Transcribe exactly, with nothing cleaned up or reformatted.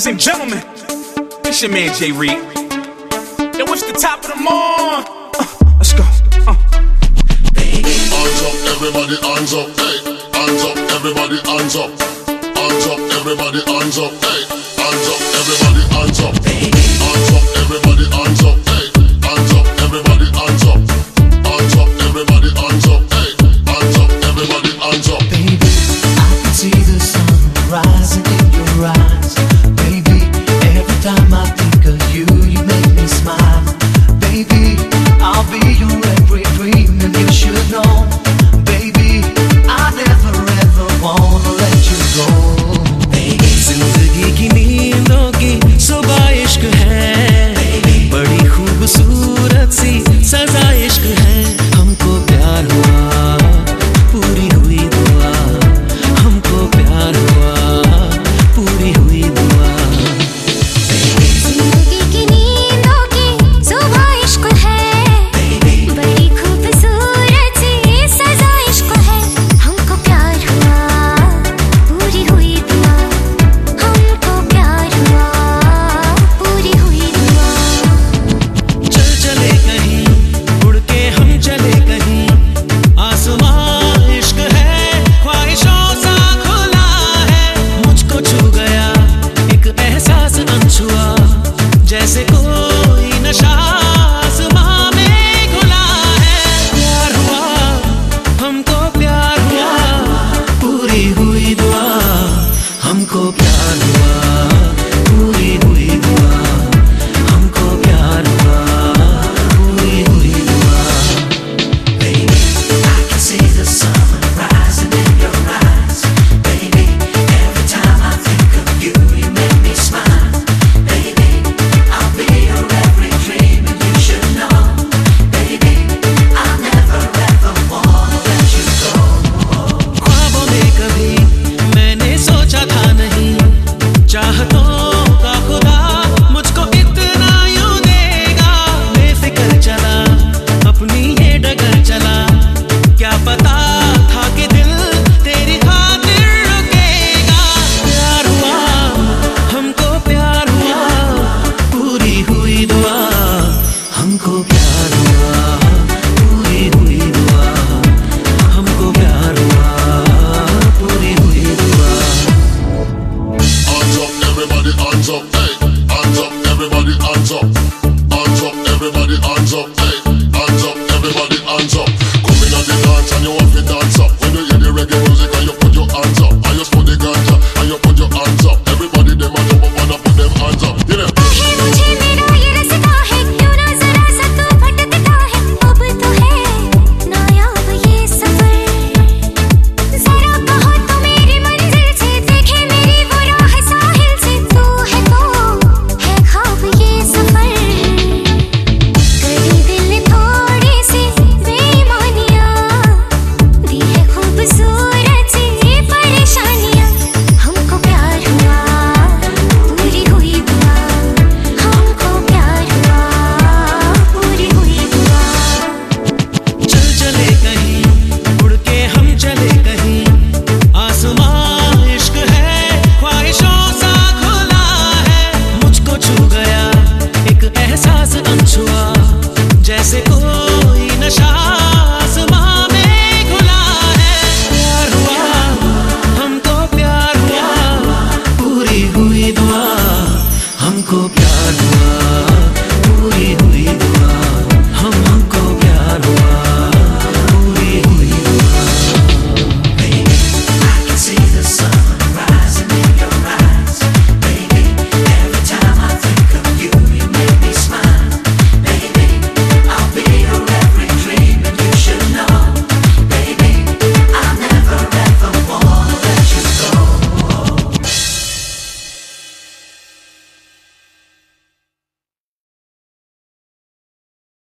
Ladies and gentlemen, it's your man Jay Reed. Yo, what's the top of the morning? Uh, let's go. Uh. Hands up, everybody, hands up, hey. Hands up, everybody, hands up. Hands up, everybody, hands up, hey. Hands up, everybody, hands up. Hands up, everybody, hands up, hey. Hands up, everybody, hands up. Hands up, everybody, hands up, hey. Hands up, everybody, hands up. Baby, I can see the sun rising in your eyes. Baby, every time I think of you, you make me smile. Baby, I'll be your every dream, and you should know. Baby, I never ever wanna let you go. Baby, जिंदगी की नींदों की सुबह इश्क है, बड़ी खूबसूरत सी सजा इश्क है. हमको प्यार हुआ, पूरी हुई दुआ. हमको प्यार हुआ, पूरी हुई दुआ. जिंदगी की नींदों की सुबह इश्क है, बड़ी खूबसूरत सी सजा इश्क है. हमको प्यार हुआ, पूरी हुई दुआ. हमको प्यार हुआ, पूरी हुई दुआ. चल चले कहीं, उड़ के हम चले कहीं. आसमां इश्क है, ख्वाहिशों सा खुला है. मुझको छू गया एक एहसास अनछुआ, जैसे कोई नशा आसमां में घुला है. प्यार हुआ, हमको प्यार हुआ, पूरी हुई दुआ. हमको प्यार हुआ, पूरी हुई दुआ. हमको प्यार हुआ, पूरी हुई दुआ. Baby, I can see the sun rising in your eyes. Baby, every time I think of you, you make me smile. Baby, I'll be your every dream, and you should know. Baby, I'll never ever wanna let you go. ख्वाबों में कभी मैंने सोचा था नहीं, चाहतों का खुदा मुझको इतना यूं देगा. बेफिक्र चला, अपनी ये डगर चला. क्या पता था कि दिल तेरी खातिर रुकेगा. प्यार हुआ, हमको प्यार हुआ, पूरी हुई दुआ. हमको प्यार हुआ, पूरी हुई दुआ. हमको प्यार हुआ, पूरी हुई दुआ. Hands up, everybody, hands up, hey. Hands up, everybody, hands up. Hands up, everybody, hands up, hey. Hands up, everybody, hands up.